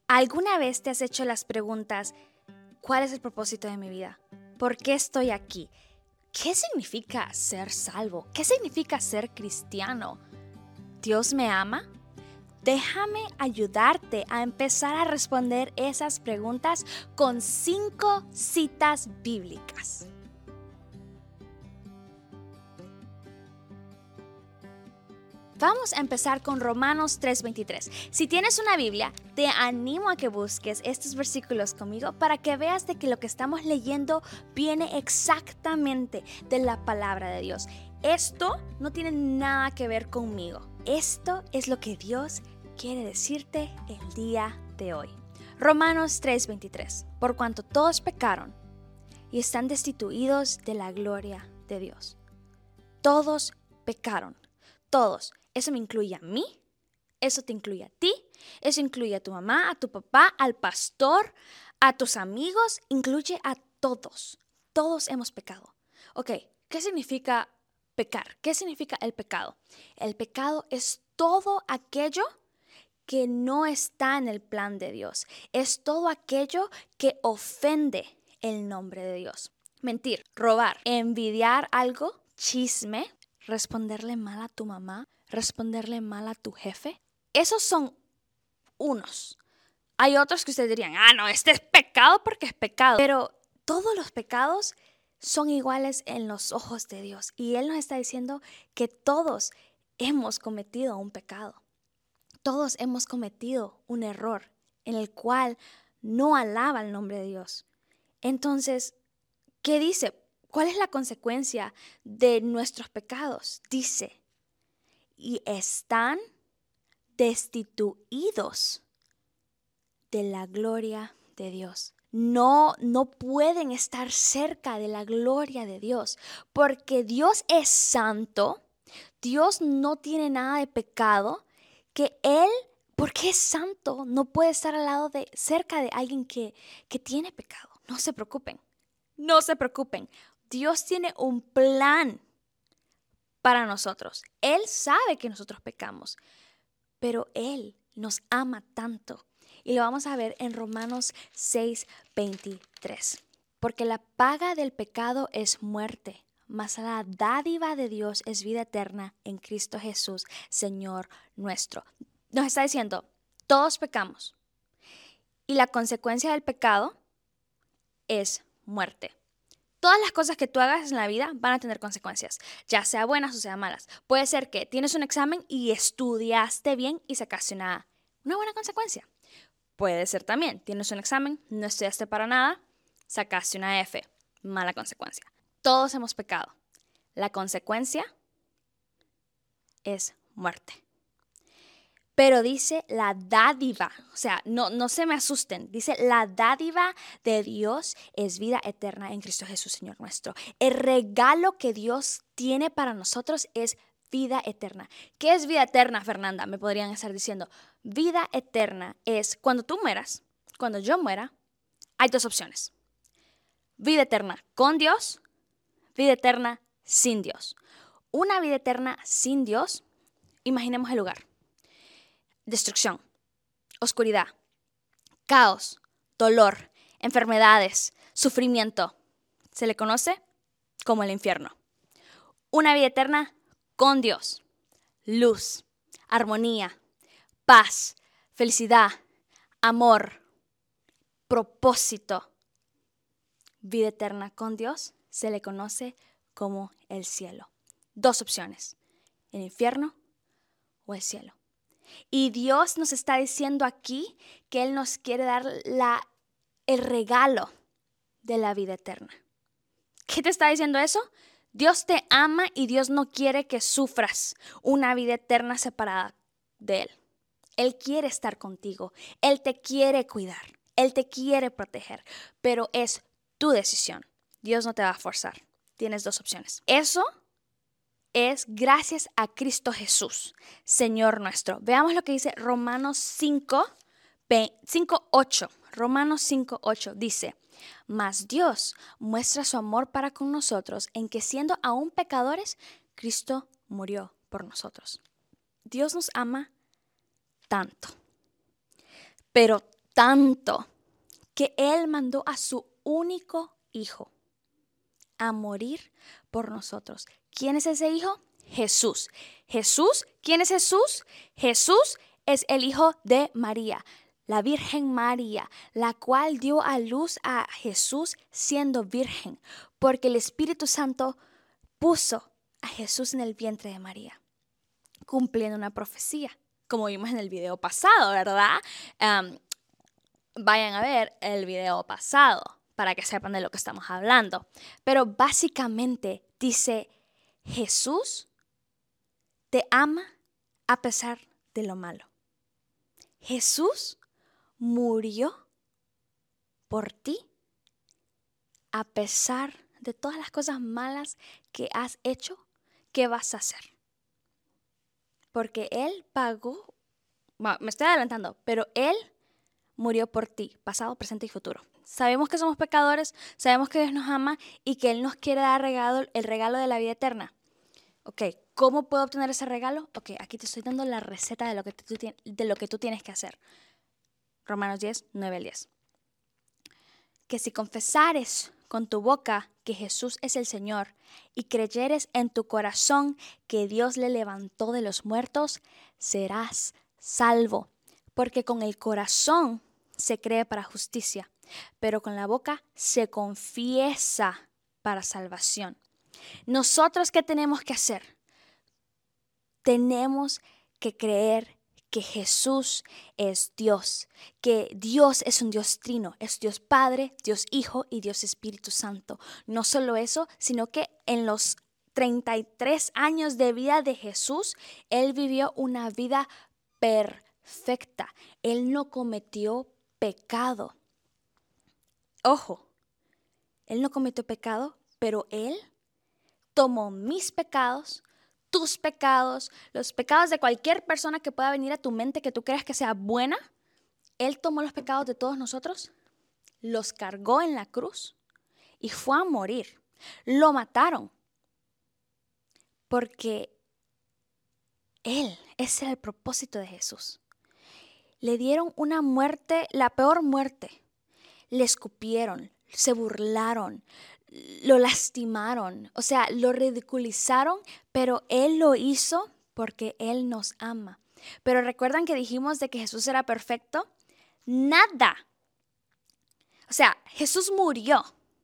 ¿Alguna vez te has hecho las preguntas, ¿cuál es el propósito de mi vida? ¿Por qué estoy aquí? ¿Qué significa ser salvo? ¿Qué significa ser cristiano? ¿Dios me ama? Déjame ayudarte a empezar a responder esas preguntas con 5 citas bíblicas. Vamos a empezar con Romanos 3:23. Si tienes una Biblia, te animo a que busques estos versículos conmigo para que veas de que lo que estamos leyendo viene exactamente de la palabra de Dios. Esto no tiene nada que ver conmigo. Esto es lo que Dios quiere decirte el día de hoy. Romanos 3:23. Por cuanto todos pecaron y están destituidos de la gloria de Dios. Todos pecaron. Todos. Eso me incluye a mí, eso te incluye a ti, eso incluye a tu mamá, a tu papá, al pastor, a tus amigos, incluye a todos. Todos hemos pecado. Ok, ¿qué significa pecar? ¿Qué significa el pecado? El pecado es todo aquello que no está en el plan de Dios. Es todo aquello que ofende el nombre de Dios. Mentir, robar, envidiar algo, chisme, responderle mal a tu mamá, responderle mal a tu jefe. Esos son unos. Hay otros que ustedes dirían, no, este es pecado porque es pecado. Pero todos los pecados son iguales en los ojos de Dios. Y Él nos está diciendo que todos hemos cometido un pecado. Todos hemos cometido un error en el cual no alaba el nombre de Dios. Entonces, ¿qué dice? ¿Cuál es la consecuencia de nuestros pecados? Dice, y están destituidos de la gloria de Dios. No pueden estar cerca de la gloria de Dios, porque Dios es santo, Dios no tiene nada de pecado, que Él, porque es santo, no puede estar cerca de alguien que tiene pecado. No se preocupen, no se preocupen. Dios tiene un plan para nosotros. Él sabe que nosotros pecamos, pero Él nos ama tanto. Y lo vamos a ver en Romanos 6:23. Porque la paga del pecado es muerte, mas la dádiva de Dios es vida eterna en Cristo Jesús, Señor nuestro. Nos está diciendo, todos pecamos. Y la consecuencia del pecado es muerte. Todas las cosas que tú hagas en la vida van a tener consecuencias, ya sea buenas o sea malas. Puede ser que tienes un examen y estudiaste bien y sacaste una buena consecuencia. Puede ser también, tienes un examen, no estudiaste para nada, sacaste una F, mala consecuencia. Todos hemos pecado. La consecuencia es muerte. Pero dice la dádiva, o sea, no se me asusten, dice la dádiva de Dios es vida eterna en Cristo Jesús, Señor nuestro. El regalo que Dios tiene para nosotros es vida eterna. ¿Qué es vida eterna, Fernanda? Me podrían estar diciendo. Vida eterna es cuando tú mueras, cuando yo muera, hay 2 opciones. Vida eterna con Dios, vida eterna sin Dios. Una vida eterna sin Dios, imaginemos el lugar. Destrucción, oscuridad, caos, dolor, enfermedades, sufrimiento. Se le conoce como el infierno. Una vida eterna con Dios. Luz, armonía, paz, felicidad, amor, propósito. Vida eterna con Dios se le conoce como el cielo. 2 opciones, el infierno o el cielo. Y Dios nos está diciendo aquí que Él nos quiere dar el regalo de la vida eterna. ¿Qué te está diciendo eso? Dios te ama y Dios no quiere que sufras una vida eterna separada de Él. Él quiere estar contigo, Él te quiere cuidar, Él te quiere proteger, pero es tu decisión. Dios no te va a forzar. Tienes 2 opciones. Eso es gracias a Cristo Jesús, Señor nuestro. Veamos lo que dice Romanos 5:8. Romanos 5:8 dice, mas Dios muestra su amor para con nosotros en que siendo aún pecadores, Cristo murió por nosotros. Dios nos ama tanto, pero tanto que Él mandó a su único hijo a morir por nosotros. ¿Quién es ese hijo? Jesús. Jesús, ¿quién es Jesús? Jesús es el hijo de María, la Virgen María, la cual dio a luz a Jesús siendo virgen, porque el Espíritu Santo puso a Jesús en el vientre de María, cumpliendo una profecía, como vimos en el video pasado, ¿verdad? Vayan a ver el video pasado para que sepan de lo que estamos hablando. Pero básicamente dice, Jesús te ama a pesar de lo malo. Jesús murió por ti a pesar de todas las cosas malas que has hecho, que vas a hacer. Porque Él pagó, bueno, me estoy adelantando, pero Él murió por ti, pasado, presente y futuro. Sabemos que somos pecadores, sabemos que Dios nos ama y que Él nos quiere dar el regalo de la vida eterna. Ok, ¿cómo puedo obtener ese regalo? Ok, aquí te estoy dando la receta de lo que tú tienes que hacer. Romanos 10, 9 al 10. Que si confesares con tu boca que Jesús es el Señor y creyeres en tu corazón que Dios le levantó de los muertos, serás salvo. Porque con el corazón se cree para justicia, pero con la boca se confiesa para salvación. ¿Nosotros qué tenemos que hacer? Tenemos que creer que Jesús es Dios, que Dios es un Dios trino, es Dios Padre, Dios Hijo y Dios Espíritu Santo. No solo eso, sino que en los 33 años de vida de Jesús, Él vivió una vida perfecta. Él no cometió pecado. Ojo, Él no cometió pecado, pero Él tomó mis pecados, tus pecados, los pecados de cualquier persona que pueda venir a tu mente que tú creas que sea buena. Él tomó los pecados de todos nosotros, los cargó en la cruz y fue a morir. Lo mataron porque ese era el propósito de Jesús. Le dieron una muerte, la peor muerte. Le escupieron, se burlaron, lo lastimaron, o sea, lo ridiculizaron, pero Él lo hizo porque Él nos ama. Pero recuerdan que dijimos de que Jesús era perfecto. Nada. O sea, Jesús murió,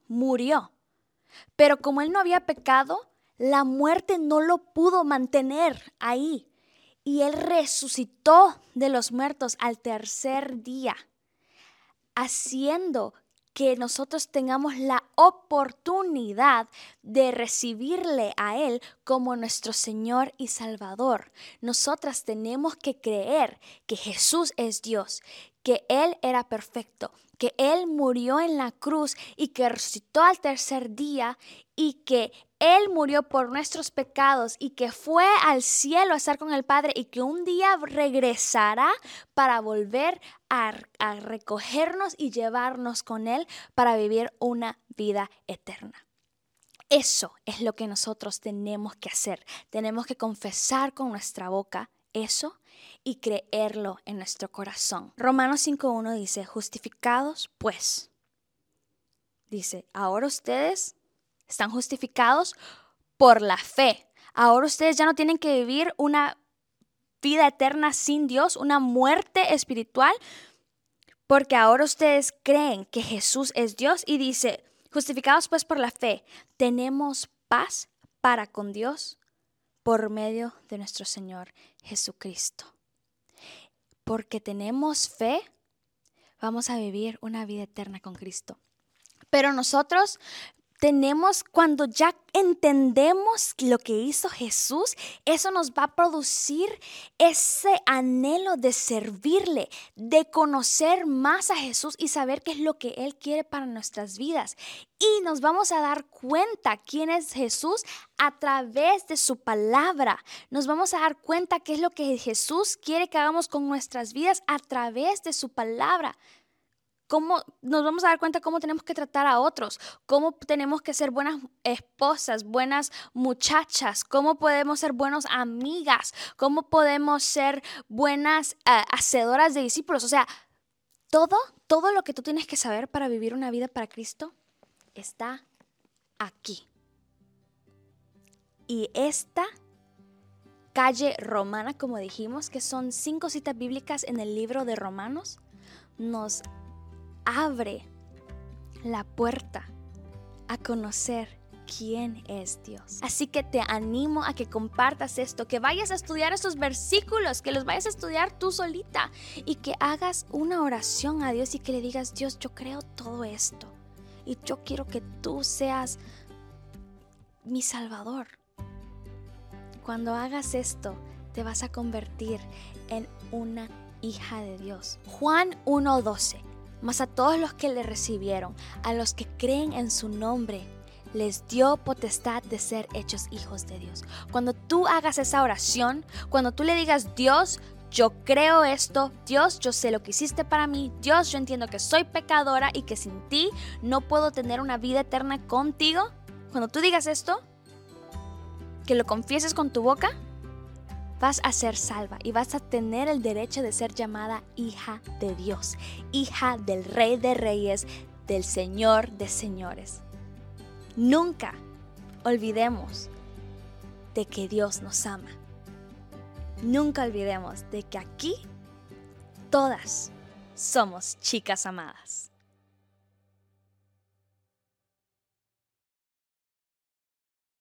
pero como Él no había pecado, la muerte no lo pudo mantener ahí. Y Él resucitó de los muertos al tercer día, haciendo que nosotros tengamos la oportunidad de recibirle a Él como nuestro Señor y Salvador. Nosotras tenemos que creer que Jesús es Dios, que Él era perfecto, que Él murió en la cruz y que resucitó al tercer día y que Él murió por nuestros pecados y que fue al cielo a estar con el Padre y que un día regresará para volver a recogernos y llevarnos con Él para vivir una vida eterna. Eso es lo que nosotros tenemos que hacer. Tenemos que confesar con nuestra boca eso y creerlo en nuestro corazón. Romanos 5:1 dice, justificados pues. Dice, ahora ustedes están justificados por la fe. Ahora ustedes ya no tienen que vivir una vida eterna sin Dios, una muerte espiritual, porque ahora ustedes creen que Jesús es Dios y dice, justificados pues por la fe, tenemos paz para con Dios por medio de nuestro Señor Jesucristo. Porque tenemos fe, vamos a vivir una vida eterna con Cristo. Pero nosotros cuando ya entendemos lo que hizo Jesús, eso nos va a producir ese anhelo de servirle, de conocer más a Jesús y saber qué es lo que Él quiere para nuestras vidas. Y nos vamos a dar cuenta quién es Jesús a través de su palabra. Nos vamos a dar cuenta qué es lo que Jesús quiere que hagamos con nuestras vidas a través de su palabra. Nos vamos a dar cuenta cómo tenemos que tratar a otros, cómo tenemos que ser buenas esposas, buenas muchachas, cómo podemos ser buenas amigas, cómo podemos ser buenas hacedoras de discípulos. O sea, Todo lo que tú tienes que saber para vivir una vida para Cristo está aquí. Y esta calle romana, como dijimos, que son 5 citas bíblicas en el libro de Romanos, nos abre la puerta a conocer quién es Dios. Así que te animo a que compartas esto, que vayas a estudiar estos versículos, que los vayas a estudiar tú solita y que hagas una oración a Dios y que le digas: Dios, yo creo todo esto y yo quiero que tú seas mi Salvador. Cuando hagas esto, te vas a convertir en una hija de Dios. Juan 1:12. Mas a todos los que le recibieron, a los que creen en su nombre, les dio potestad de ser hechos hijos de Dios. Cuando tú hagas esa oración, cuando tú le digas: Dios, yo creo esto, Dios, yo sé lo que hiciste para mí, Dios, yo entiendo que soy pecadora y que sin ti no puedo tener una vida eterna contigo. Cuando tú digas esto, que lo confieses con tu boca, vas a ser salva y vas a tener el derecho de ser llamada hija de Dios, hija del Rey de Reyes, del Señor de Señores. Nunca olvidemos de que Dios nos ama. Nunca olvidemos de que aquí todas somos chicas amadas.